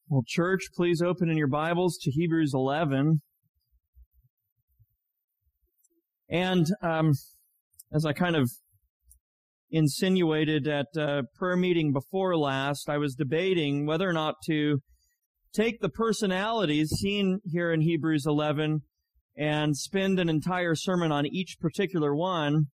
Well, church, please open in your Bibles to Hebrews 11. And as I kind of insinuated at prayer meeting before last, I was debating whether or not to take the personalities seen here in Hebrews 11 and spend an entire sermon on each particular one,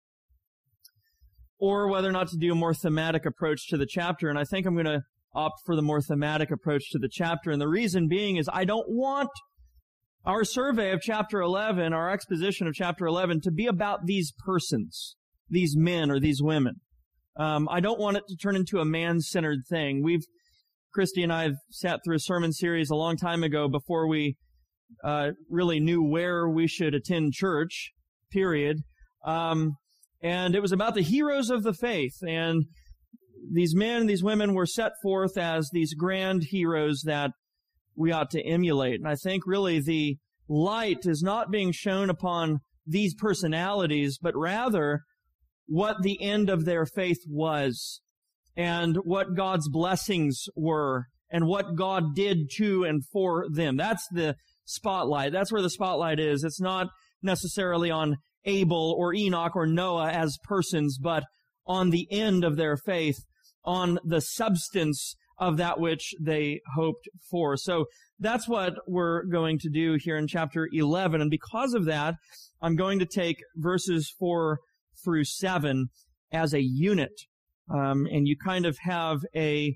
or whether or not to do a more thematic approach to the chapter. And I think I'm going to opt for the more thematic approach to the chapter. And the reason being is I don't want our survey of chapter 11, our exposition of chapter 11, to be about these persons, these men or these women. I don't want it to turn into a man-centered thing. Christy and I have sat through a sermon series a long time ago before we really knew where we should attend church, period. And it was about the heroes of the faith. And these men and these women were set forth as these grand heroes that we ought to emulate. And I think really the light is not being shown upon these personalities, but rather what the end of their faith was and what God's blessings were and what God did to and for them. That's the spotlight. That's where the spotlight is. It's not necessarily on Abel or Enoch or Noah as persons, but on the end of their faith, on the substance of that which they hoped for. So that's what we're going to do here in chapter 11. And because of that, I'm going to take verses 4 through 7 as a unit. And you kind of have a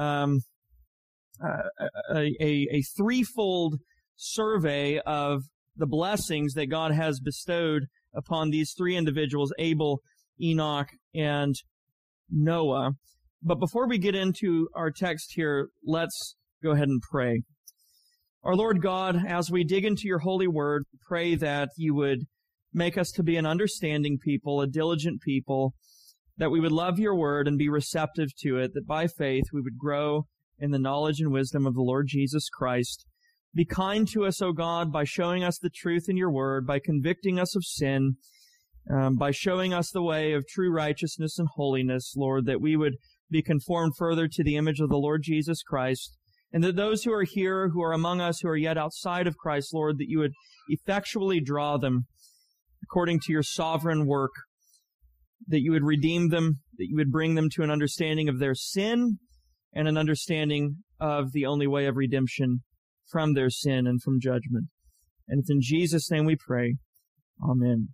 threefold survey of the blessings that God has bestowed upon these three individuals, Abel, Enoch, and Noah. But before we get into our text here, let's go ahead and pray. Our Lord God, as we dig into your holy word, pray that you would make us to be an understanding people, a diligent people, that we would love your word and be receptive to it, that by faith we would grow in the knowledge and wisdom of the Lord Jesus Christ. Be kind to us, O God, by showing us the truth in your word, by convicting us of sin, by showing us the way of true righteousness and holiness, Lord, that we would be conformed further to the image of the Lord Jesus Christ, and that those who are here, who are among us, who are yet outside of Christ, Lord, that you would effectually draw them according to your sovereign work, that you would redeem them, that you would bring them to an understanding of their sin and an understanding of the only way of redemption from their sin and from judgment. And it's in Jesus' name we pray. Amen.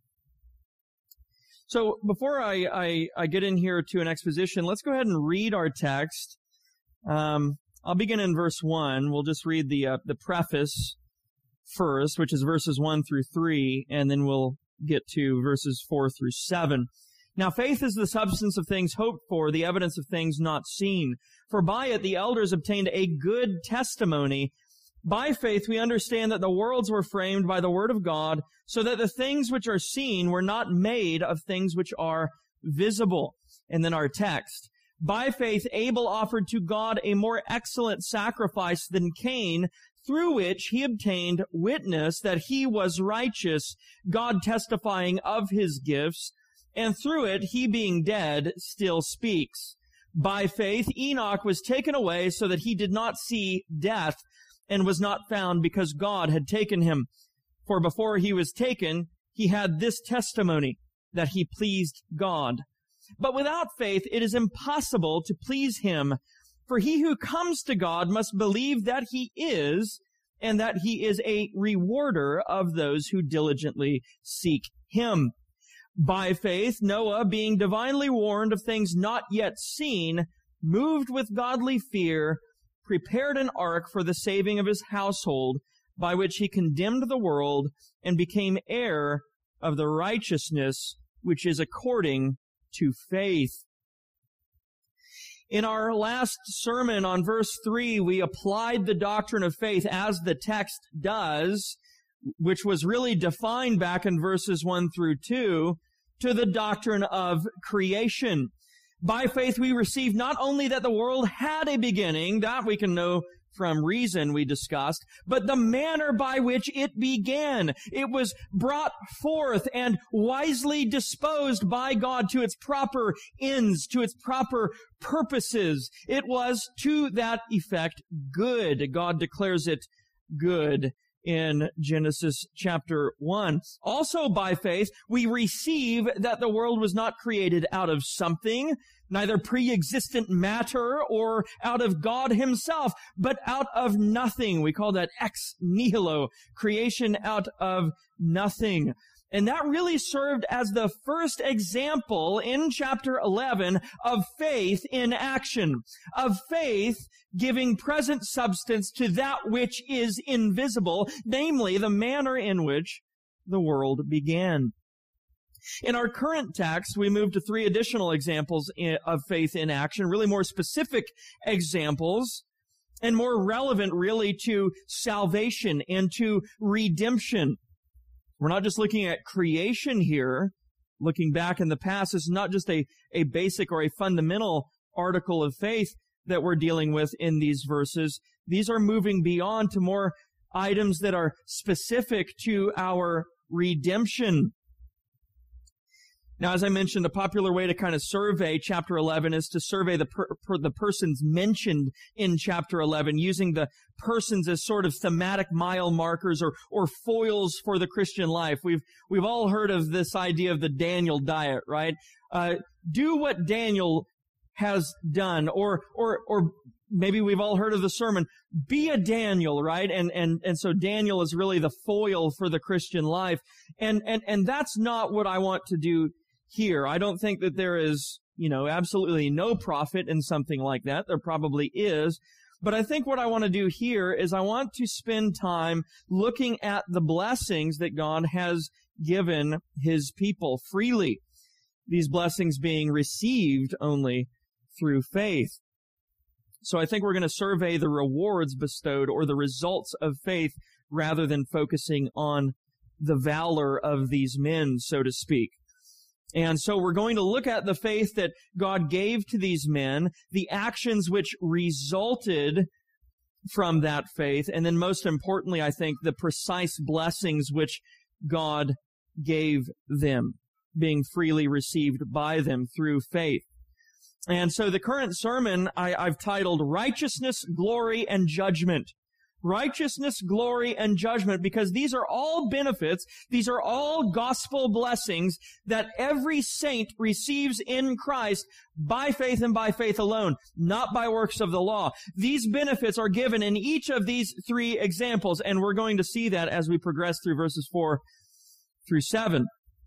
So before I get in here to an exposition, let's go ahead and read our text. I'll begin in verse 1. We'll just read the preface first, which is verses 1 through 3, and then we'll get to verses 4 through 7. Now faith is the substance of things hoped for, the evidence of things not seen. For by it the elders obtained a good testimony. By faith we understand that the worlds were framed by the word of God, so that the things which are seen were not made of things which are visible. And then our text. By faith Abel offered to God a more excellent sacrifice than Cain, through which he obtained witness that he was righteous, God testifying of his gifts, and through it he being dead still speaks. By faith Enoch was taken away so that he did not see death, and was not found because God had taken him. For before he was taken, he had this testimony, that he pleased God. But without faith it is impossible to please him. For he who comes to God must believe that he is, and that he is a rewarder of those who diligently seek him. By faith Noah, being divinely warned of things not yet seen, moved with godly fear, prepared an ark for the saving of his household, by which he condemned the world and became heir of the righteousness which is according to faith. In our last sermon on verse 3, we applied the doctrine of faith as the text does, which was really defined back in verses 1 through 2, to the doctrine of creation. By faith we receive not only that the world had a beginning, that we can know from reason we discussed, but the manner by which it began. It was brought forth and wisely disposed by God to its proper ends, to its proper purposes. It was to that effect good. God declares it good in Genesis chapter 1. Also by faith, we receive that the world was not created out of something, neither pre-existent matter or out of God himself, but out of nothing. We call that ex nihilo, creation out of nothing. And that really served as the first example in chapter 11 of faith in action, of faith giving present substance to that which is invisible, namely the manner in which the world began. In our current text, we move to 3 additional examples of faith in action, really more specific examples, and more relevant really to salvation and to redemption. We're not just looking at creation here, looking back in the past. This is not just a basic or a fundamental article of faith that we're dealing with in these verses. These are moving beyond to more items that are specific to our redemption. Now, as I mentioned, a popular way to kind of survey chapter 11 is to survey the persons mentioned in chapter 11, using the persons as sort of thematic mile markers or foils for the Christian life. We've all heard of this idea of the Daniel diet, right? Do what Daniel has done, or maybe we've all heard of the sermon, be a Daniel, right? And so Daniel is really the foil for the Christian life. And that's not what I want to do here. I don't think that there is, absolutely no profit in something like that. There probably is. But I think what I want to do here is I want to spend time looking at the blessings that God has given his people freely. These blessings being received only through faith. So I think we're going to survey the rewards bestowed or the results of faith rather than focusing on the valor of these men, so to speak. And so we're going to look at the faith that God gave to these men, the actions which resulted from that faith, and then most importantly, I think, the precise blessings which God gave them, being freely received by them through faith. And so the current sermon I've titled Righteousness, Glory, and Judgment. Righteousness, glory, and judgment, because these are all benefits, these are all gospel blessings that every saint receives in Christ by faith and by faith alone, not by works of the law. These benefits are given in each of these 3 examples, and we're going to see that as we progress through verses 4 through 7.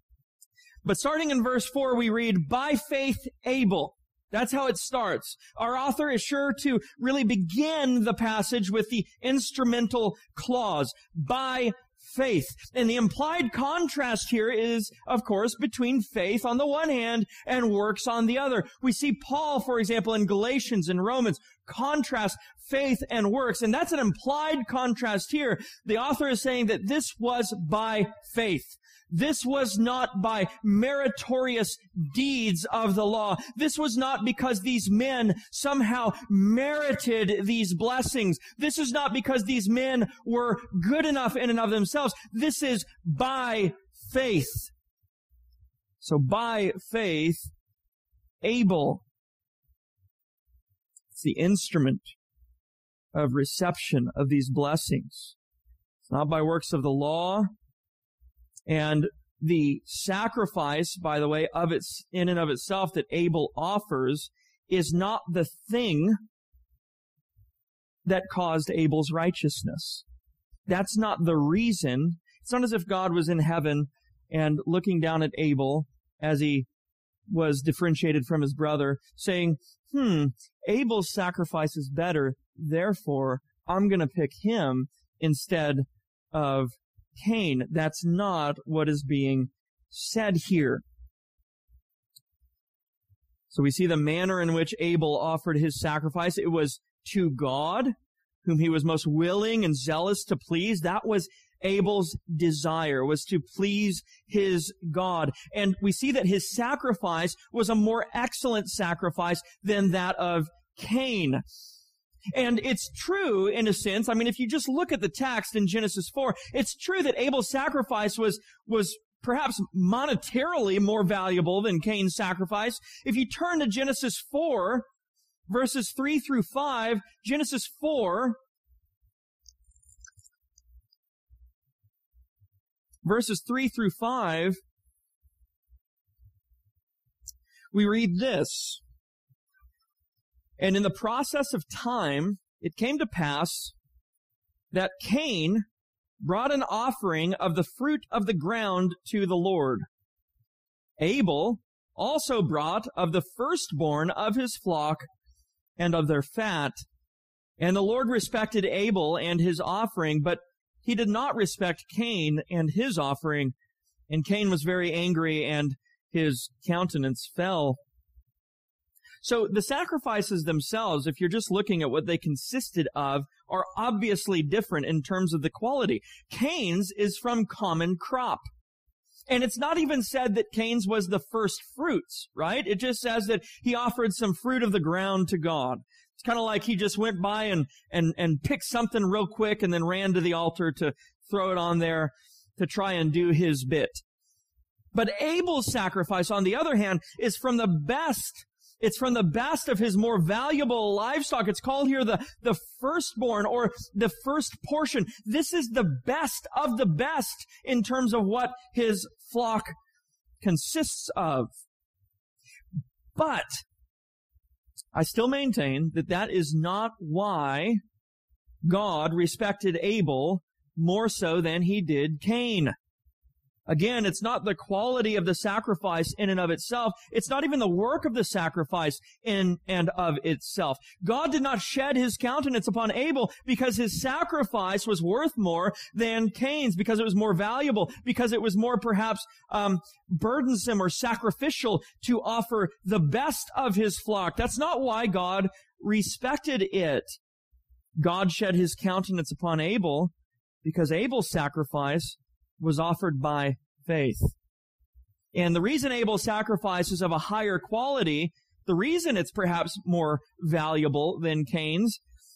But starting in verse 4, we read, by faith Abel. That's how it starts. Our author is sure to really begin the passage with the instrumental clause, by faith. And the implied contrast here is, of course, between faith on the one hand and works on the other. We see Paul, for example, in Galatians and Romans, contrast faith and works. And that's an implied contrast here. The author is saying that this was by faith. This was not by meritorious deeds of the law. This was not because these men somehow merited these blessings. This is not because these men were good enough in and of themselves. This is by faith. So by faith, Abel, it's the instrument of reception of these blessings. It's not by works of the law. And the sacrifice, by the way, in and of itself that Abel offers is not the thing that caused Abel's righteousness. That's not the reason. It's not as if God was in heaven and looking down at Abel as he was differentiated from his brother, saying, Abel's sacrifice is better, therefore I'm going to pick him instead of Cain. That's not what is being said here. So we see the manner in which Abel offered his sacrifice. It was to God, whom he was most willing and zealous to please. That was Abel's desire, was to please his God. And we see that his sacrifice was a more excellent sacrifice than that of Cain. And it's true, in a sense. I mean, if you just look at the text in Genesis 4, it's true that Abel's sacrifice was perhaps monetarily more valuable than Cain's sacrifice. If you turn to Genesis 4, verses 3 through 5, Genesis 4, verses 3 through 5, we read this. And in the process of time, it came to pass that Cain brought an offering of the fruit of the ground to the Lord. Abel also brought of the firstborn of his flock and of their fat. And the Lord respected Abel and his offering, but he did not respect Cain and his offering. And Cain was very angry, and his countenance fell. So the sacrifices themselves, if you're just looking at what they consisted of, are obviously different in terms of the quality. Cain's is from common crop. And it's not even said that Cain's was the first fruits, right? It just says that he offered some fruit of the ground to God. It's kind of like he just went by and picked something real quick and then ran to the altar to throw it on there to try and do his bit. But Abel's sacrifice, on the other hand, is from the best. It's from the best of his more valuable livestock. It's called here the firstborn, or the first portion. This is the best of the best in terms of what his flock consists of. But I still maintain that that is not why God respected Abel more so than he did Cain. Again, it's not the quality of the sacrifice in and of itself. It's not even the work of the sacrifice in and of itself. God did not shed his countenance upon Abel because his sacrifice was worth more than Cain's, because it was more valuable, because it was more perhaps burdensome or sacrificial to offer the best of his flock. That's not why God respected it. God shed his countenance upon Abel because Abel's sacrifice was offered by faith. And the reason Abel's sacrifice is of a higher quality, the reason it's perhaps more valuable than Cain's,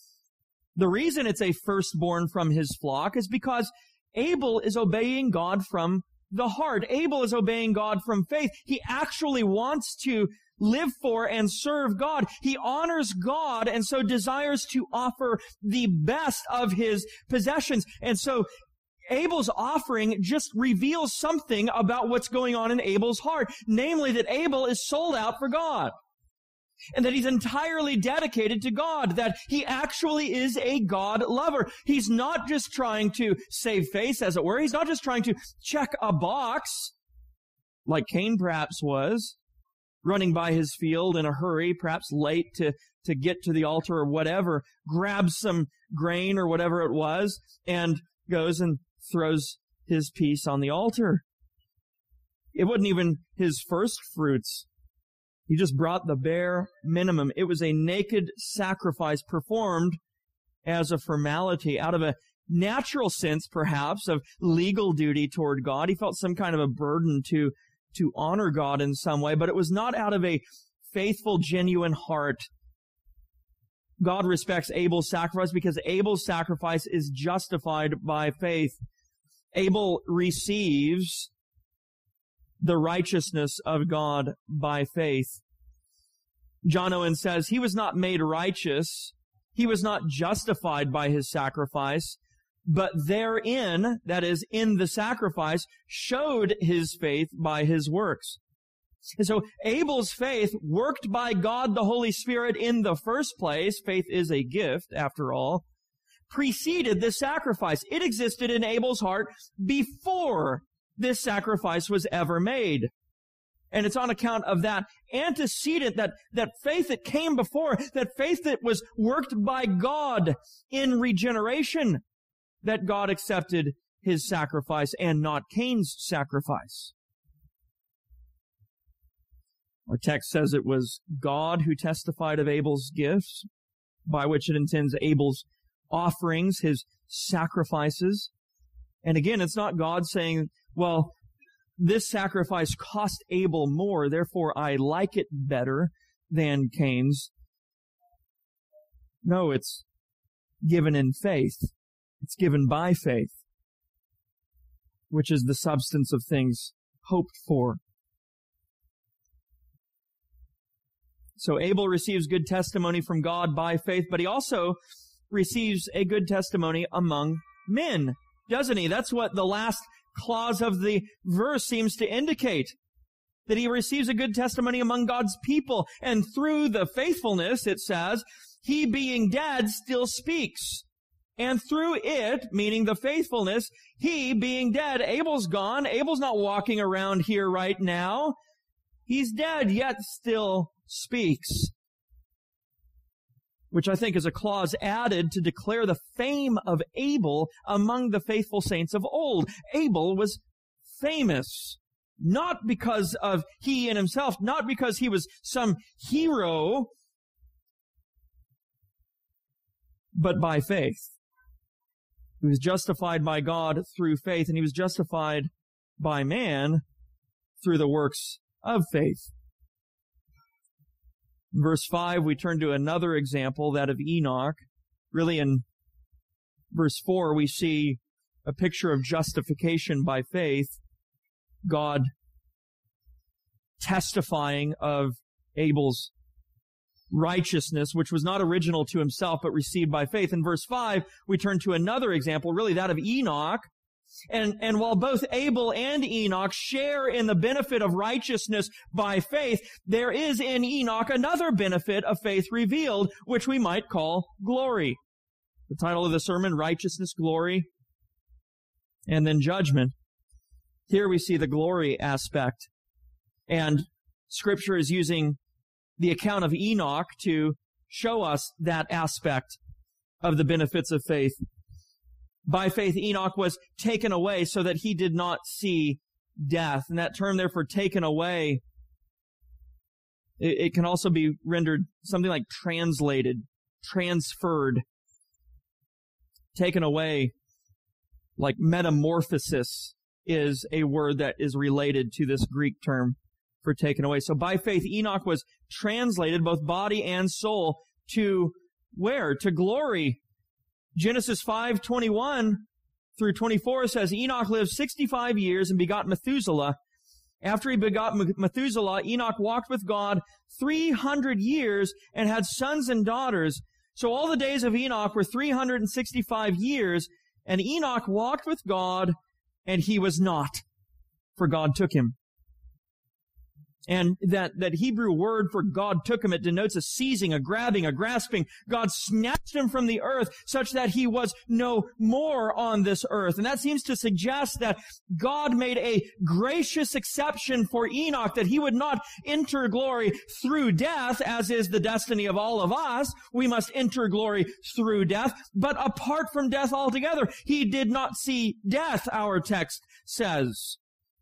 the reason it's a firstborn from his flock is because Abel is obeying God from the heart. Abel is obeying God from faith. He actually wants to live for and serve God. He honors God and so desires to offer the best of his possessions. And so Abel's offering just reveals something about what's going on in Abel's heart, namely that Abel is sold out for God, and that he's entirely dedicated to God, that he actually is a God lover. He's not just trying to save face, as it were. He's not just trying to check a box, like Cain perhaps was, running by his field in a hurry, perhaps late to get to the altar or whatever, grabs some grain or whatever it was, and goes and throws his piece on the altar. It wasn't even his first fruits. He just brought the bare minimum. It was a naked sacrifice performed as a formality, out of a natural sense, perhaps, of legal duty toward God. He felt some kind of a burden to honor God in some way, but it was not out of a faithful, genuine heart. God respects Abel's sacrifice because Abel's sacrifice is justified by faith. Abel receives the righteousness of God by faith. John Owen says, he was not made righteous, he was not justified by his sacrifice, but therein, that is, in the sacrifice, showed his faith by his works. And so Abel's faith, worked by God the Holy Spirit in the first place, faith is a gift, after all, preceded this sacrifice. It existed in Abel's heart before this sacrifice was ever made. And it's on account of that antecedent, that faith that came before, that faith that was worked by God in regeneration, that God accepted his sacrifice and not Cain's sacrifice. Our text says it was God who testified of Abel's gifts, by which it intends Abel's offerings, his sacrifices. And again, it's not God saying, well, this sacrifice cost Abel more, therefore I like it better than Cain's. No, it's given in faith. It's given by faith, which is the substance of things hoped for. So Abel receives good testimony from God by faith, but he also receives a good testimony among men, doesn't he? That's what the last clause of the verse seems to indicate, that he receives a good testimony among God's people. And through the faithfulness, it says, he being dead still speaks. And through it, meaning the faithfulness, he being dead, Abel's gone. Abel's not walking around here right now. He's dead, yet still speaks. Which I think is a clause added to declare the fame of Abel among the faithful saints of old. Abel was famous, not because of he in himself, not because he was some hero, but by faith. He was justified by God through faith, and he was justified by man through the works of faith. In verse 5, we turn to another example, that of Enoch. Really, in verse 4, we see a picture of justification by faith, God testifying of Abel's righteousness, which was not original to himself, but received by faith. In verse 5, we turn to another example, really that of Enoch. And while both Abel and Enoch share in the benefit of righteousness by faith, there is in Enoch another benefit of faith revealed, which we might call glory. The title of the sermon, Righteousness, Glory, and then Judgment. Here we see the glory aspect. And Scripture is using the account of Enoch to show us that aspect of the benefits of faith. By faith, Enoch was taken away so that he did not see death. And that term, therefore, taken away, it can also be rendered something like translated, transferred, taken away, like metamorphosis is a word that is related to this Greek term for taken away. So by faith, Enoch was translated, both body and soul, to where? To glory. Genesis 5:21 through 24 says, Enoch lived 65 years and begot Methuselah. After he begot Methuselah, Enoch walked with God 300 years and had sons and daughters. So all the days of Enoch were 365 years, and Enoch walked with God, and he was not, for God took him. And that Hebrew word for God took him, it denotes a seizing, a grabbing, a grasping. God snatched him from the earth such that he was no more on this earth. And that seems to suggest that God made a gracious exception for Enoch, that he would not enter glory through death, as is the destiny of all of us. We must enter glory through death, but apart from death altogether. He did not see death, our text says.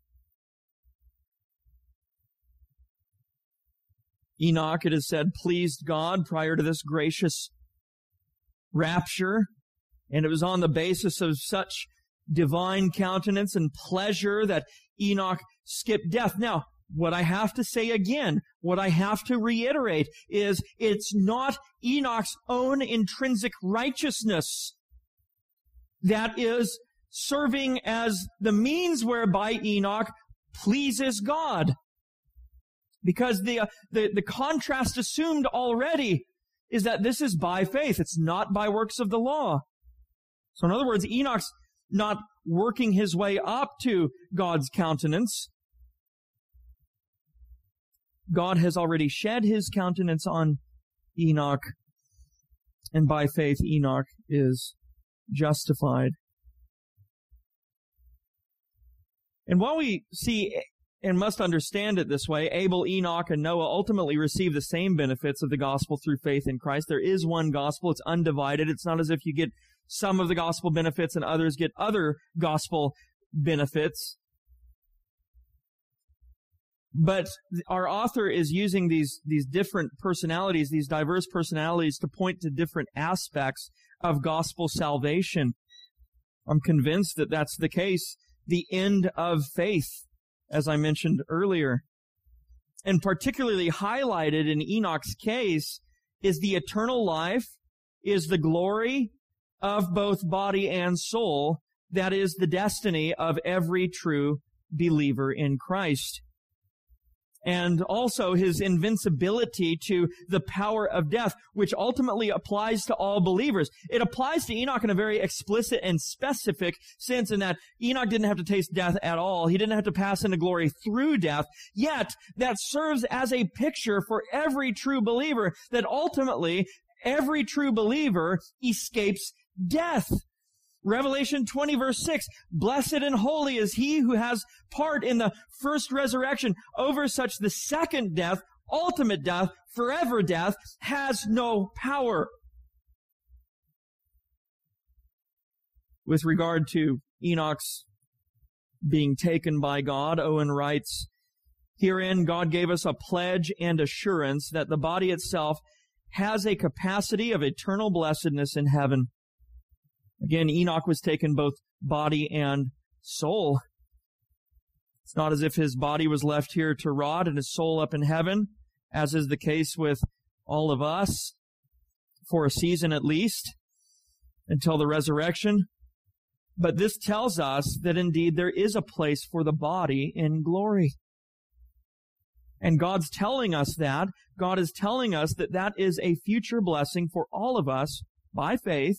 Enoch, it is said, pleased God prior to this gracious rapture, and it was on the basis of such divine countenance and pleasure that Enoch skipped death. Now, what I have to say again, what I have to reiterate is it's not Enoch's own intrinsic righteousness that is serving as the means whereby Enoch pleases God. Because the contrast assumed already is that this is by faith. It's not by works of the law. So in other words, Enoch's not working his way up to God's countenance. God has already shed his countenance on Enoch, and by faith Enoch is justified. And while we see and must understand it this way, Abel, Enoch, and Noah ultimately receive the same benefits of the gospel through faith in Christ. There is one gospel. It's undivided. It's not as if you get some of the gospel benefits and others get other gospel benefits. But our author is using these different personalities, these diverse personalities, to point to different aspects of gospel salvation. I'm convinced that that's the case. The end of faith, as I mentioned earlier. And particularly highlighted in Enoch's case is the eternal life, is the glory of both body and soul. That is the destiny of every true believer in Christ. And also his invincibility to the power of death, which ultimately applies to all believers. It applies to Enoch in a very explicit and specific sense in that Enoch didn't have to taste death at all. He didn't have to pass into glory through death. Yet, that serves as a picture for every true believer that ultimately every true believer escapes death. Revelation 20 verse 6, blessed and holy is he who has part in the first resurrection. Over such the second death, ultimate death, forever death, has no power. With regard to Enoch's being taken by God, Owen writes, herein God gave us a pledge and assurance that the body itself has a capacity of eternal blessedness in heaven. Again, Enoch was taken both body and soul. It's not as if his body was left here to rot and his soul up in heaven, as is the case with all of us, for a season at least, until the resurrection. But this tells us that indeed there is a place for the body in glory. And God's telling us that. God is telling us that that is a future blessing for all of us by faith,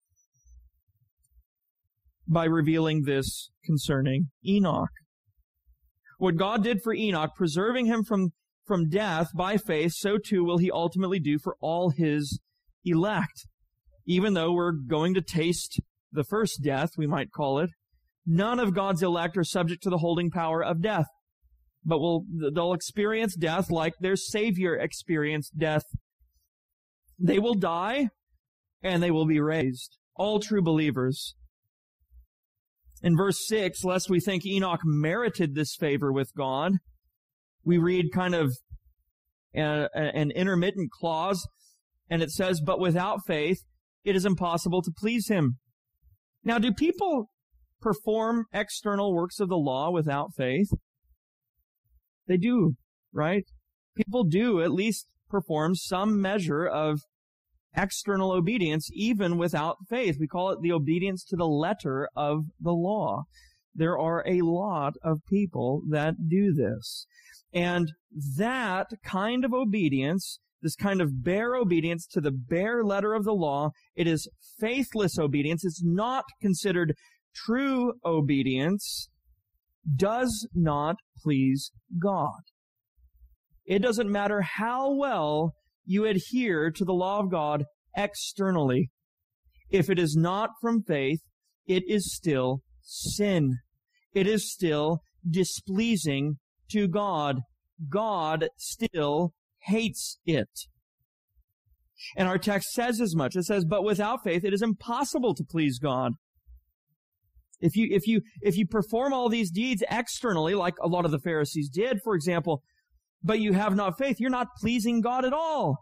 by revealing this concerning Enoch. What God did for Enoch, preserving him from death by faith, so too will he ultimately do for all his elect. Even though we're going to taste the first death, we might call it, none of God's elect are subject to the holding power of death. But they'll experience death like their Savior experienced death. They will die, and they will be raised. All true believers. In verse 6, lest we think Enoch merited this favor with God, we read kind of an intermittent clause, and it says, but without faith, it is impossible to please him. Now, do people perform external works of the law without faith? They do, right? People do at least perform some measure of external obedience, even without faith. We call it the obedience to the letter of the law. There are a lot of people that do this. And that kind of obedience, this kind of bare obedience to the bare letter of the law, it is faithless obedience. It's not considered true obedience, does not please God. It doesn't matter how well you adhere to the law of God externally. If it is not from faith, it is still sin. It is still displeasing to God. God still hates it. And our text says as much. It says, but without faith, it is impossible to please God. If you perform all these deeds externally, like a lot of the Pharisees did, for example, but you have not faith, you're not pleasing God at all.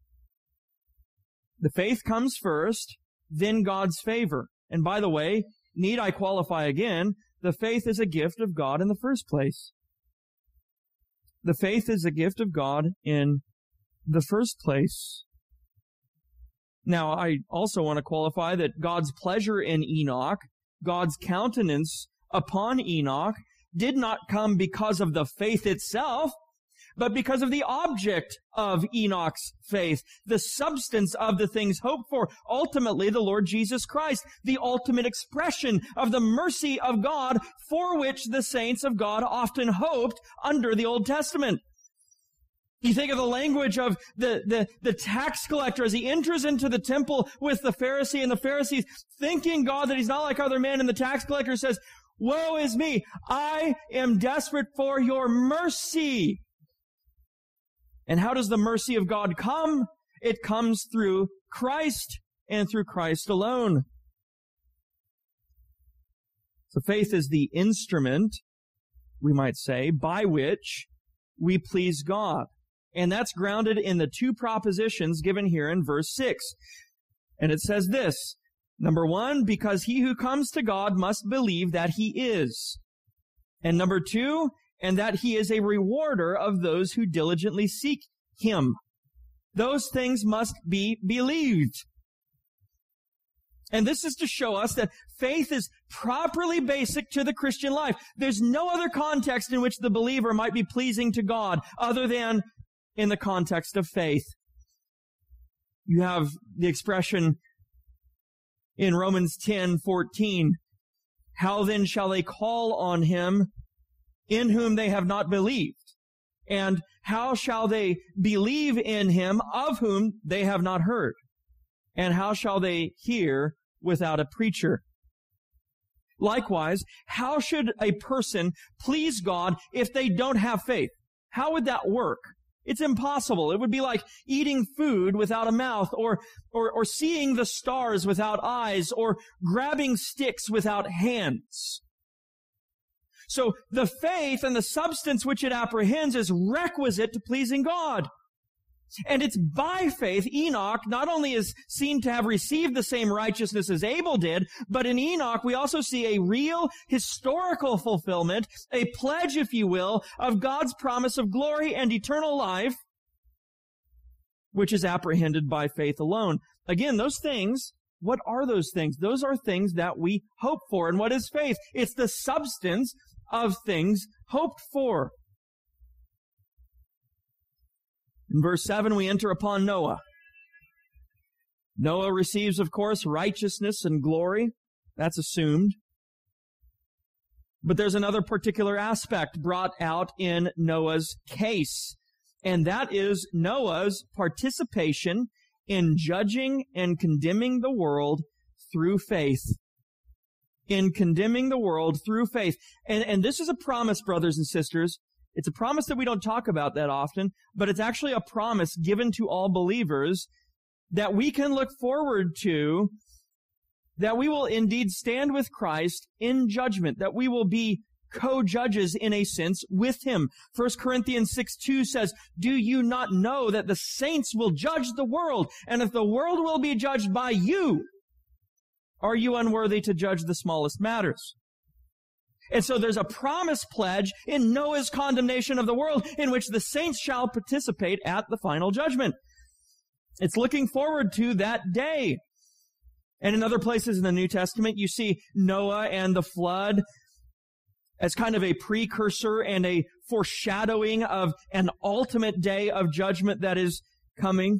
The faith comes first, then God's favor. And by the way, need I qualify again, the faith is a gift of God in the first place. The faith is a gift of God in the first place. Now, I also want to qualify that God's pleasure in Enoch, God's countenance upon Enoch, did not come because of the faith itself, but because of the object of Enoch's faith, the substance of the things hoped for, ultimately the Lord Jesus Christ, the ultimate expression of the mercy of God for which the saints of God often hoped under the Old Testament. You think of the language of the tax collector as he enters into the temple with the Pharisee, and the Pharisees, thinking God that he's not like other men, and the tax collector says, woe is me, I am desperate for your mercy. And how does the mercy of God come? It comes through Christ and through Christ alone. So faith is the instrument, we might say, by which we please God. And that's grounded in the two propositions given here in verse 6. And it says this, Number one, because he who comes to God must believe that he is. And number two, and that he is a rewarder of those who diligently seek him. Those things must be believed. And this is to show us that faith is properly basic to the Christian life. There's no other context in which the believer might be pleasing to God other than in the context of faith. You have the expression in Romans 10:14, how then shall they call on him in whom they have not believed? And how shall they believe in him of whom they have not heard? And how shall they hear without a preacher? Likewise, how should a person please God if they don't have faith? How would that work? It's impossible. It would be like eating food without a mouth, or seeing the stars without eyes, or grabbing sticks without hands. So the faith and the substance which it apprehends is requisite to pleasing God. And it's by faith Enoch not only is seen to have received the same righteousness as Abel did, but in Enoch we also see a real historical fulfillment, a pledge, if you will, of God's promise of glory and eternal life, which is apprehended by faith alone. Again, those things, what are those things? Those are things that we hope for. And what is faith? It's the substance of things hoped for. In verse 7, we enter upon Noah. Noah receives, of course, righteousness and glory. That's assumed. But there's another particular aspect brought out in Noah's case, and that is Noah's participation in judging and condemning the world through faith. In condemning the world through faith. And this is a promise, brothers and sisters. It's a promise that we don't talk about that often, but it's actually a promise given to all believers that we can look forward to, that we will indeed stand with Christ in judgment, that we will be co-judges in a sense with him. 1 Corinthians 6:2 says, do you not know that the saints will judge the world? And if the world will be judged by you, are you unworthy to judge the smallest matters? And so there's a promise pledge in Noah's condemnation of the world in which the saints shall participate at the final judgment. It's looking forward to that day. And in other places in the New Testament, you see Noah and the flood as kind of a precursor and a foreshadowing of an ultimate day of judgment that is coming.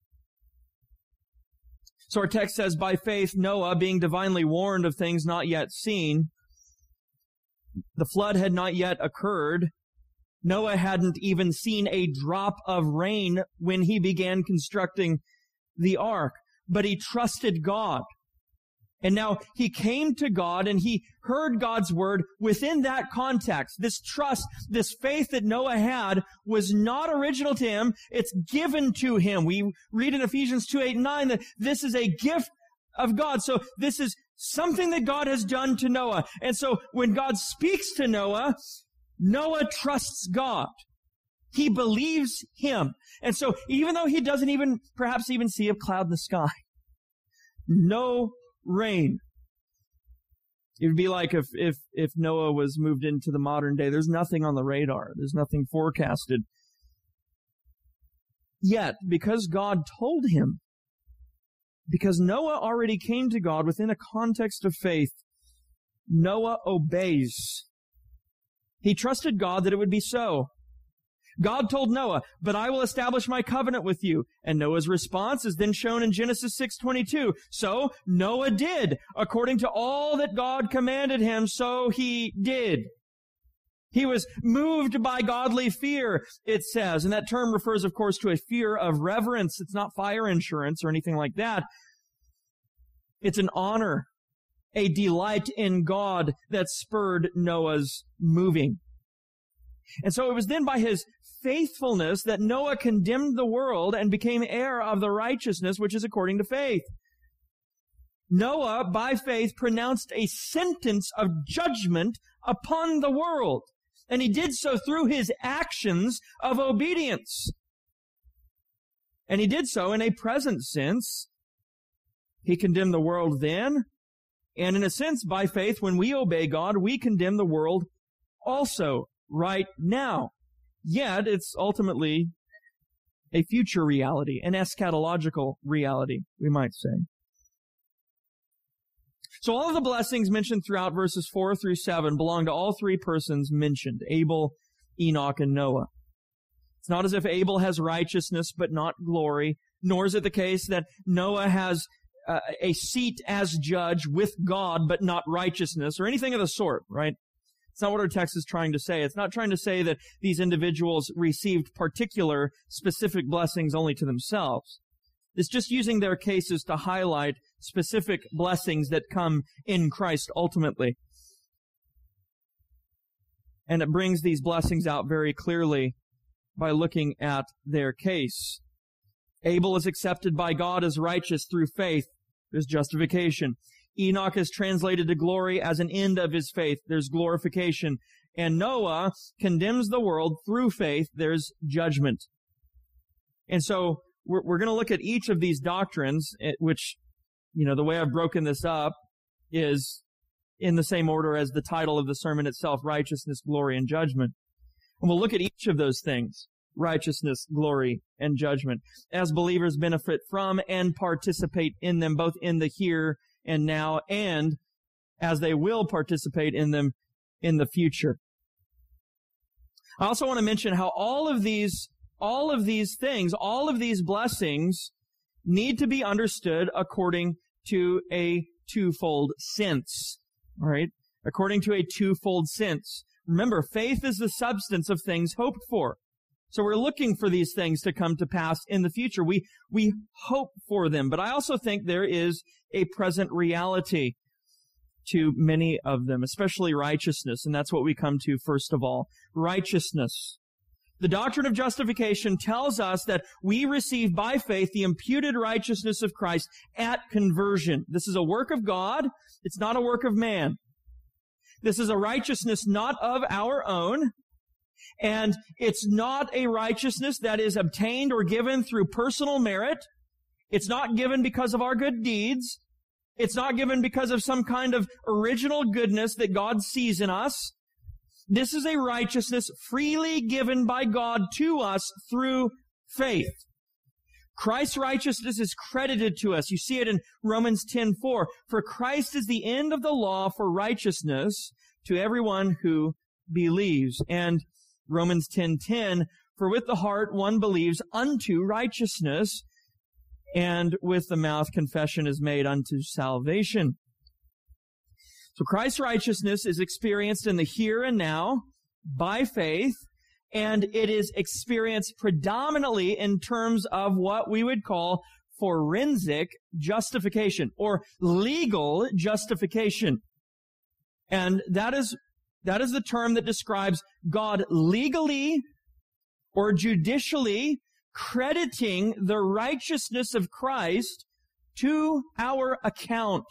So our text says, by faith, Noah, being divinely warned of things not yet seen, the flood had not yet occurred. Noah hadn't even seen a drop of rain when he began constructing the ark, but he trusted God. And now he came to God and he heard God's word within that context. This trust, this faith that Noah had was not original to him. It's given to him. We read in Ephesians 2:8-9 that this is a gift of God. So this is something that God has done to Noah. And so when God speaks to Noah, Noah trusts God. He believes him. And so even though he doesn't perhaps even see a cloud in the sky, no rain. It would be like if Noah was moved into the modern day. There's nothing on the radar. There's nothing forecasted. Yet, because God told him, because Noah already came to God within a context of faith, Noah obeys. He trusted God that it would be so. God told Noah, but I will establish my covenant with you. And Noah's response is then shown in Genesis 6:22. So Noah did. According to all that God commanded him, so he did. He was moved by godly fear, it says. And that term refers, of course, to a fear of reverence. It's not fire insurance or anything like that. It's an honor, a delight in God that spurred Noah's moving. And so it was then by his faithfulness that Noah condemned the world and became heir of the righteousness which is according to faith. Noah, by faith, pronounced a sentence of judgment upon the world. And he did so through his actions of obedience. And he did so in a present sense He condemned the world then, and in a sense, by faith, when we obey God, we condemn the world also right now. Yet, it's ultimately a future reality, an eschatological reality, we might say. So all of the blessings mentioned throughout verses 4 through 7 belong to all three persons mentioned, Abel, Enoch, and Noah. It's not as if Abel has righteousness but not glory, nor is it the case that Noah has a seat as judge with God but not righteousness, or anything of the sort, right? It's not what our text is trying to say. It's not trying to say that these individuals received particular, specific blessings only to themselves. It's just using their cases to highlight specific blessings that come in Christ ultimately. And it brings these blessings out very clearly by looking at their case. Abel is accepted by God as righteous through faith. There's justification. Enoch is translated to glory as an end of his faith. There's glorification. And Noah condemns the world through faith. There's judgment. And so we're going to look at each of these doctrines, which, the way I've broken this up is in the same order as the title of the sermon itself, righteousness, glory, and judgment. And we'll look at each of those things, righteousness, glory, and judgment, as believers benefit from and participate in them, both in the here and now, and as they will participate in them in the future. I also want to mention how all of these things, all of these blessings need to be understood according to a twofold sense. All right? According to a twofold sense. Remember, faith is the substance of things hoped for. So we're looking for these things to come to pass in the future. We hope for them. But I also think there is a present reality to many of them, especially righteousness. And that's what we come to first of all. Righteousness. The doctrine of justification tells us that we receive by faith the imputed righteousness of Christ at conversion. This is a work of God. It's not a work of man. This is a righteousness not of our own. And it's not a righteousness that is obtained or given through personal merit. It's not given because of our good deeds. It's not given because of some kind of original goodness that God sees in us. This is a righteousness freely given by God to us through faith. Christ's righteousness is credited to us. You see it in Romans 10:4. For Christ is the end of the law for righteousness to everyone who believes. And Romans 10:10, for with the heart one believes unto righteousness, and with the mouth confession is made unto salvation. So Christ's righteousness is experienced in the here and now by faith, and it is experienced predominantly in terms of what we would call forensic justification or legal justification. And that is the term that describes God legally or judicially crediting the righteousness of Christ to our account.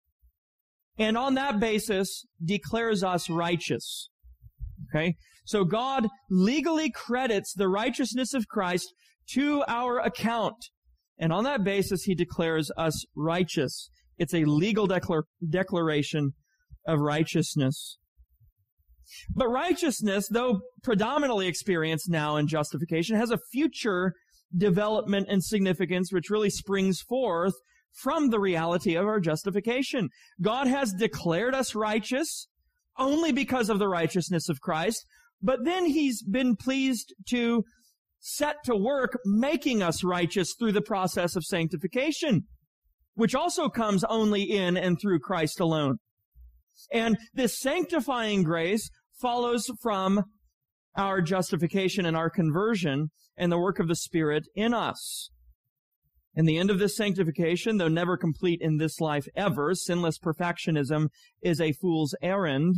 And on that basis, declares us righteous. Okay? So God legally credits the righteousness of Christ to our account. And on that basis, He declares us righteous. It's a legal declaration of righteousness. But righteousness, though predominantly experienced now in justification, has a future development and significance which really springs forth from the reality of our justification. God has declared us righteous only because of the righteousness of Christ, but then He's been pleased to set to work making us righteous through the process of sanctification, which also comes only in and through Christ alone. And this sanctifying grace follows from our justification and our conversion and the work of the Spirit in us. And the end of this sanctification, though never complete in this life ever, sinless perfectionism is a fool's errand.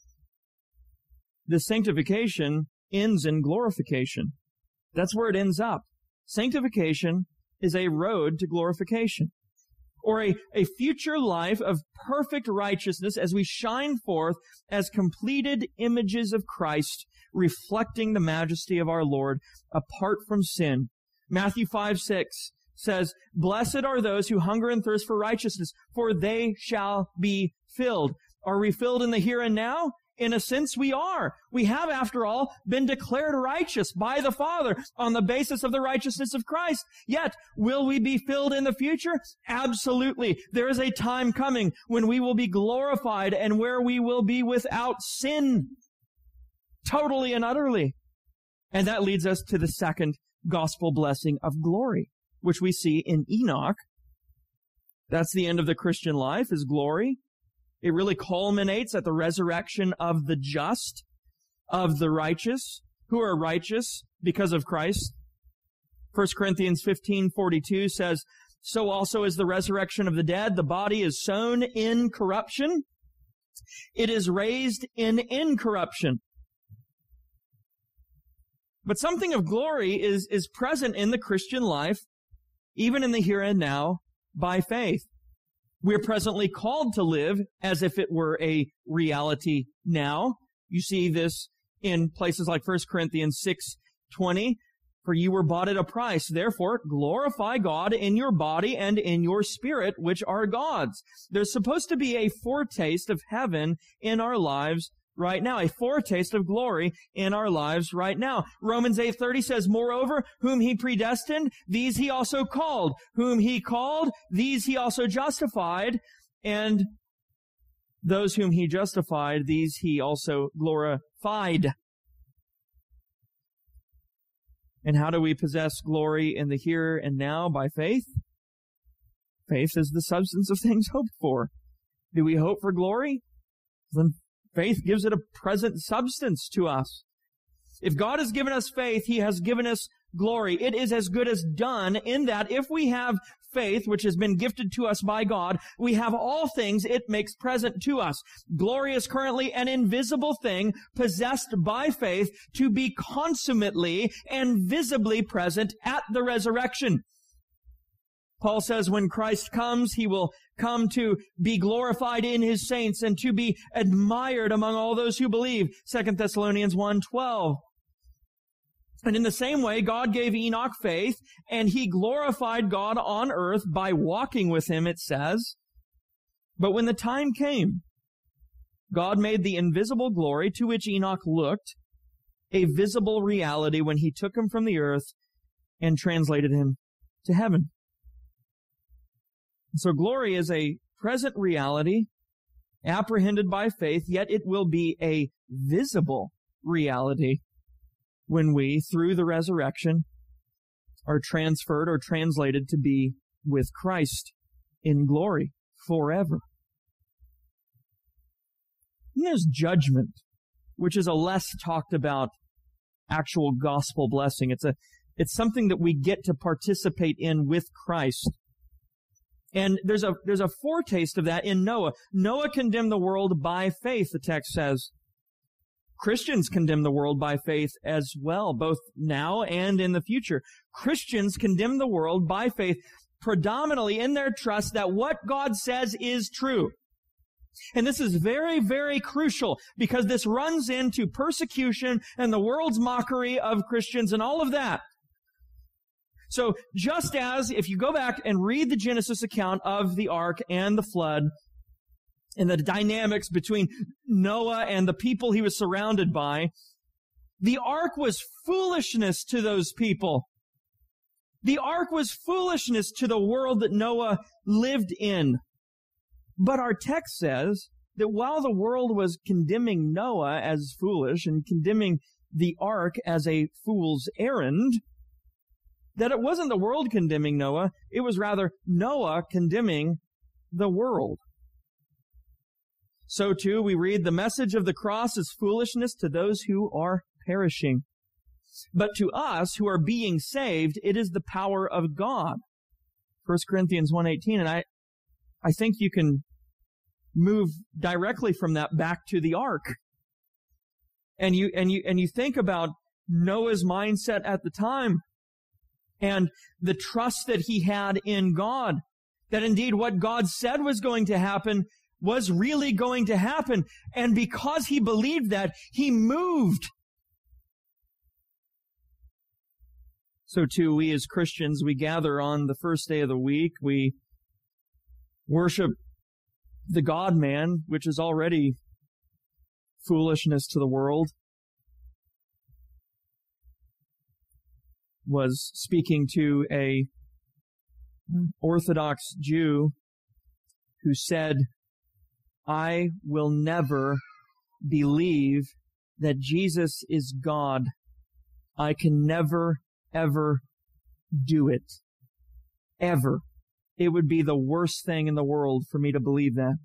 This sanctification ends in glorification. That's where it ends up. Sanctification is a road to glorification, or a future life of perfect righteousness as we shine forth as completed images of Christ, reflecting the majesty of our Lord apart from sin. Matthew 5:6 says, "Blessed are those who hunger and thirst for righteousness, for they shall be filled." Are we filled in the here and now? In a sense, we are. We have, after all, been declared righteous by the Father on the basis of the righteousness of Christ. Yet, will we be filled in the future? Absolutely. There is a time coming when we will be glorified and where we will be without sin. Totally and utterly. And that leads us to the second gospel blessing of glory, which we see in Enoch. That's the end of the Christian life, is glory. It really culminates at the resurrection of the just, of the righteous, who are righteous because of Christ. 1 Corinthians 15:42 says, "So also is the resurrection of the dead. The body is sown in corruption. It is raised in incorruption." But something of glory is present in the Christian life, even in the here and now, by faith. We're presently called to live as if it were a reality now. You see this in places like 1 Corinthians 6:20. "For you were bought at a price. Therefore, glorify God in your body and in your spirit, which are God's." There's supposed to be a foretaste of heaven in our lives right now, a foretaste of glory in our lives right now. Romans 8:30 says, "Moreover, whom he predestined, these he also called. Whom he called, these he also justified. And those whom he justified, these he also glorified." And how do we possess glory in the here and now? By faith. Faith is the substance of things hoped for. Do we hope for glory? Then faith gives it a present substance to us. If God has given us faith, He has given us glory. It is as good as done in that if we have faith, which has been gifted to us by God, we have all things it makes present to us. Glory is currently an invisible thing possessed by faith to be consummately and visibly present at the resurrection. Paul says when Christ comes, He will come to be glorified in His saints and to be admired among all those who believe. 2 Thessalonians 1:12. And in the same way, God gave Enoch faith, and he glorified God on earth by walking with Him, it says. But when the time came, God made the invisible glory to which Enoch looked a visible reality when He took him from the earth and translated him to heaven. So glory is a present reality, apprehended by faith, yet it will be a visible reality when we, through the resurrection, are transferred or translated to be with Christ in glory forever. And there's judgment, which is a less talked about actual gospel blessing. It's something that we get to participate in with Christ. And there's a foretaste of that in Noah. Noah condemned the world by faith, the text says. Christians condemn the world by faith as well, both now and in the future. Christians condemn the world by faith, predominantly in their trust that what God says is true. And this is very, very crucial because this runs into persecution and the world's mockery of Christians and all of that. So just as if you go back and read the Genesis account of the ark and the flood and the dynamics between Noah and the people he was surrounded by, the ark was foolishness to those people. The ark was foolishness to the world that Noah lived in. But our text says that while the world was condemning Noah as foolish and condemning the ark as a fool's errand, that it wasn't the world condemning Noah, it was rather Noah condemning the world. So too, we read, the message of the cross is foolishness to those who are perishing. But to us who are being saved, it is the power of God. 1 Corinthians 1:18, and I think you can move directly from that back to the ark. And you think about Noah's mindset at the time and the trust that he had in God, that indeed what God said was going to happen was really going to happen. And because he believed that, he moved. So too, we as Christians, we gather on the first day of the week. We worship the God-man, which is already foolishness to the world. Was speaking to a Orthodox Jew who said, I will never believe that Jesus is God. I can never, ever do it. Ever. It would be the worst thing in the world for me to believe that.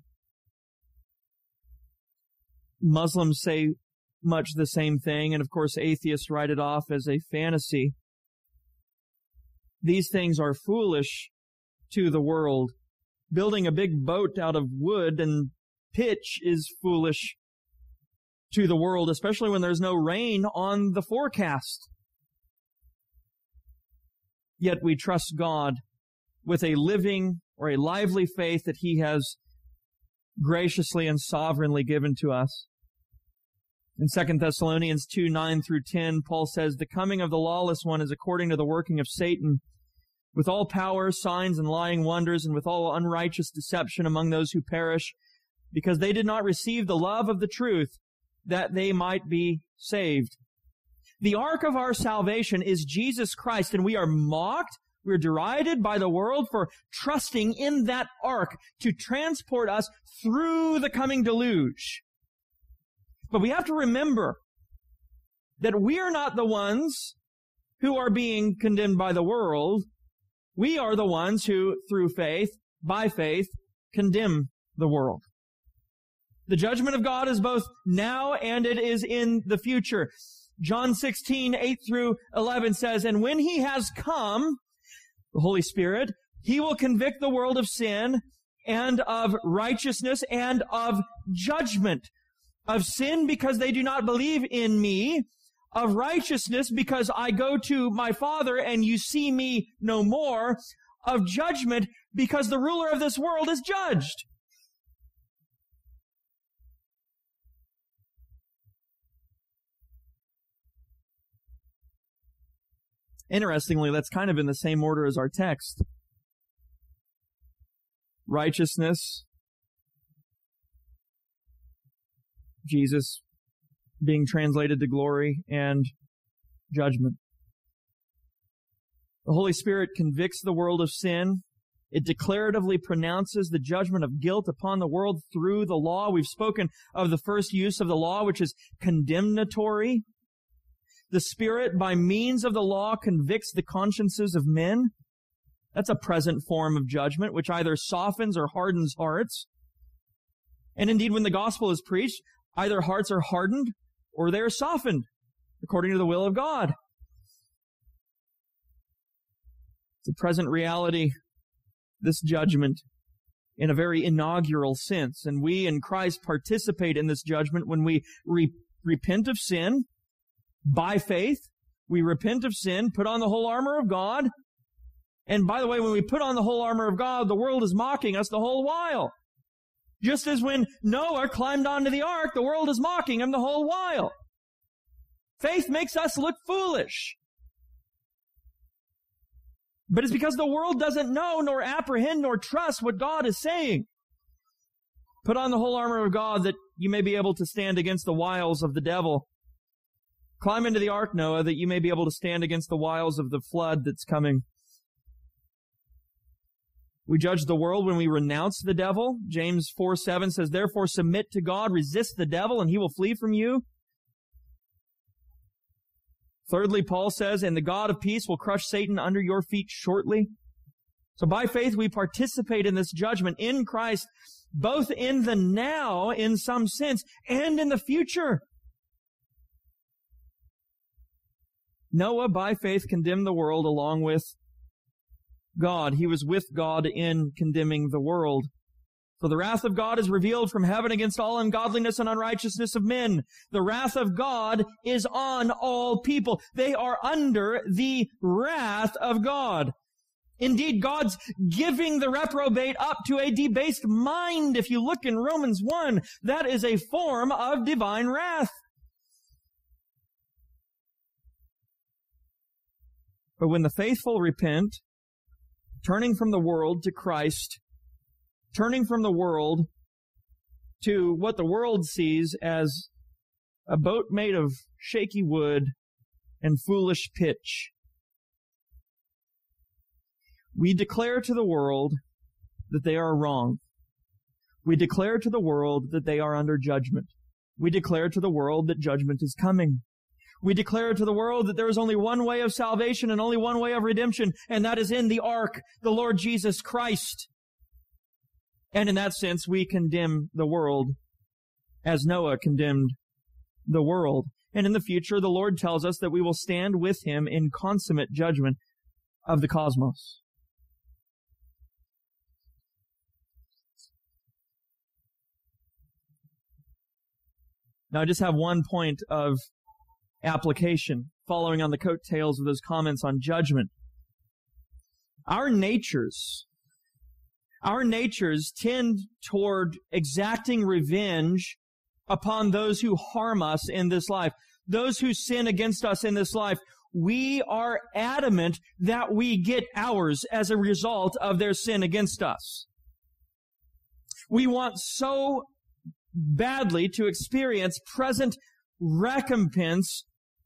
Muslims say much the same thing, and of course atheists write it off as a fantasy. These things are foolish to the world. Building a big boat out of wood and pitch is foolish to the world, especially when there's no rain on the forecast. Yet we trust God with a living or a lively faith that He has graciously and sovereignly given to us. In 2 Thessalonians 2:9 through 10, Paul says, the coming of the lawless one is according to the working of Satan, with all power, signs, and lying wonders, and with all unrighteous deception among those who perish, because they did not receive the love of the truth, that they might be saved. The ark of our salvation is Jesus Christ, and we are mocked, we're derided by the world for trusting in that ark to transport us through the coming deluge. But we have to remember that we are not the ones who are being condemned by the world. We are the ones who, through faith, by faith, condemn the world. The judgment of God is both now and it is in the future. John 16:8 through 11 says, and when He has come, the Holy Spirit, He will convict the world of sin and of righteousness and of judgment. Of sin because they do not believe in Me. Of righteousness because I go to My Father and you see Me no more. Of judgment because the ruler of this world is judged. Interestingly, that's kind of in the same order as our text. Righteousness, Jesus being translated to glory, and judgment. The Holy Spirit convicts the world of sin. It declaratively pronounces the judgment of guilt upon the world through the law. We've spoken of the first use of the law, which is condemnatory. The Spirit, by means of the law, convicts the consciences of men. That's a present form of judgment, which either softens or hardens hearts. And indeed, when the gospel is preached, either hearts are hardened or they are softened, according to the will of God. It's a present reality, this judgment, in a very inaugural sense. And we in Christ participate in this judgment when we repent of sin. By faith, we repent of sin, put on the whole armor of God. And by the way, when we put on the whole armor of God, the world is mocking us the whole while. Just as when Noah climbed onto the ark, the world is mocking him the whole while. Faith makes us look foolish. But it's because the world doesn't know, nor apprehend, nor trust what God is saying. Put on the whole armor of God that you may be able to stand against the wiles of the devil. Climb into the ark, Noah, that you may be able to stand against the wiles of the flood that's coming. We judge the world when we renounce the devil. James 4:7 says, therefore submit to God, resist the devil, and he will flee from you. Thirdly, Paul says, and the God of peace will crush Satan under your feet shortly. So by faith, we participate in this judgment in Christ, both in the now, in some sense, and in the future. Noah, by faith, condemned the world along with God. He was with God in condemning the world. For the wrath of God is revealed from heaven against all ungodliness and unrighteousness of men. The wrath of God is on all people. They are under the wrath of God. Indeed, God's giving the reprobate up to a debased mind. If you look in Romans 1, that is a form of divine wrath. But when the faithful repent, turning from the world to Christ, turning from the world to what the world sees as a boat made of shaky wood and foolish pitch, we declare to the world that they are wrong. We declare to the world that they are under judgment. We declare to the world that judgment is coming. We declare to the world that there is only one way of salvation and only one way of redemption, and that is in the ark, the Lord Jesus Christ. And in that sense, we condemn the world as Noah condemned the world. And in the future, the Lord tells us that we will stand with Him in consummate judgment of the cosmos. Now, I just have one point of application following on the coattails of those comments on judgment. Our natures tend toward exacting revenge upon those who harm us in this life, those who sin against us in this life. We are adamant that we get ours as a result of their sin against us. We want so badly to experience present recompense,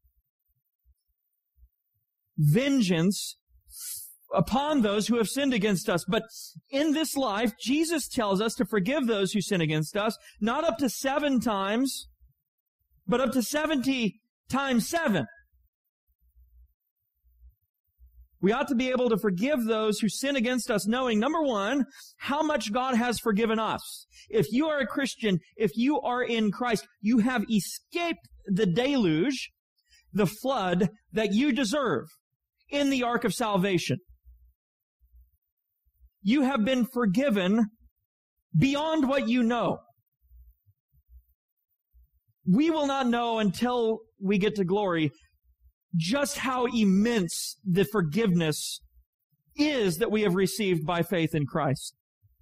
vengeance upon those who have sinned against us. But in this life, Jesus tells us to forgive those who sin against us, not up to 7 times, but up to 70 times 7. We ought to be able to forgive those who sin against us, knowing, number one, how much God has forgiven us. If you are a Christian, if you are in Christ, you have escaped the deluge, the flood that you deserve in the ark of salvation. You have been forgiven beyond what you know. We will not know until we get to glory just how immense the forgiveness is that we have received by faith in Christ.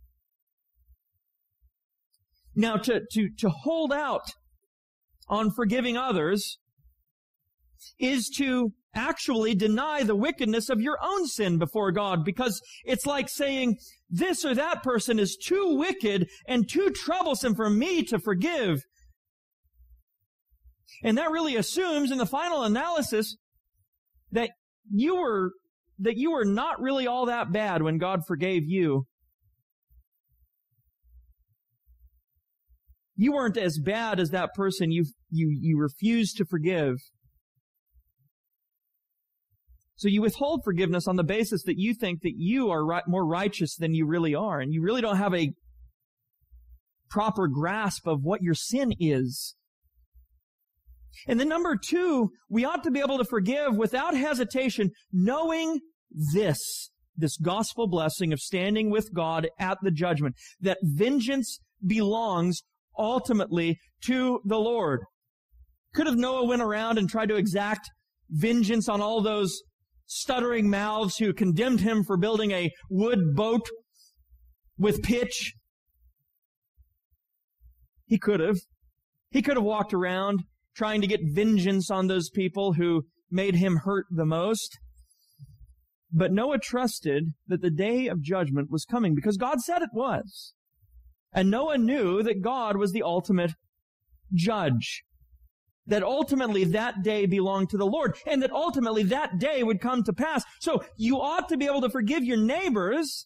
Now, to hold out on forgiving others is to actually deny the wickedness of your own sin before God, because it's like saying, this or that person is too wicked and too troublesome for me to forgive. And that really assumes in the final analysis that you were not really all that bad when God forgave you. You weren't as bad as that person you refused to forgive. So you withhold forgiveness on the basis that you think that you are more righteous than you really are, and you really don't have a proper grasp of what your sin is. And then number 2, we ought to be able to forgive without hesitation, knowing this gospel blessing of standing with God at the judgment, that vengeance belongs ultimately to the Lord. Could have Noah went around and tried to exact vengeance on all those stuttering mouths who condemned him for building a wood boat with pitch? He could have. He could have walked around trying to get vengeance on those people who made him hurt the most. But Noah trusted that the day of judgment was coming because God said it was. And Noah knew that God was the ultimate judge. That ultimately that day belonged to the Lord, and that ultimately that day would come to pass. So you ought to be able to forgive your neighbors,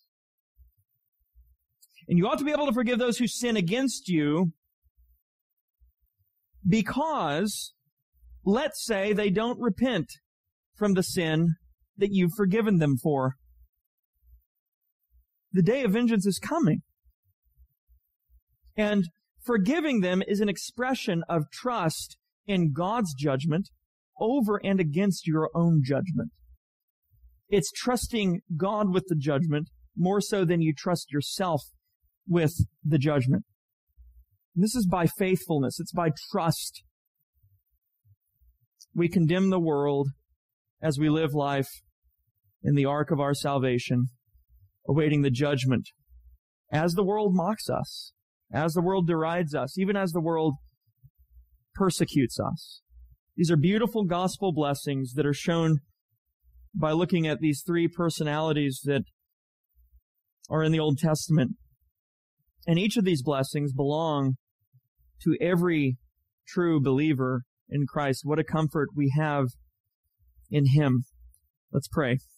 and you ought to be able to forgive those who sin against you, because, let's say, they don't repent from the sin that you've forgiven them for. The day of vengeance is coming. And forgiving them is an expression of trust in God's judgment over and against your own judgment. It's trusting God with the judgment more so than you trust yourself with the judgment. And this is by faithfulness. It's by trust. We condemn the world as we live life in the ark of our salvation, awaiting the judgment, as the world mocks us, as the world derides us, even as the world persecutes us. These are beautiful gospel blessings that are shown by looking at these three personalities that are in the Old Testament. And each of these blessings belong to every true believer in Christ. What a comfort we have in Him. Let's pray.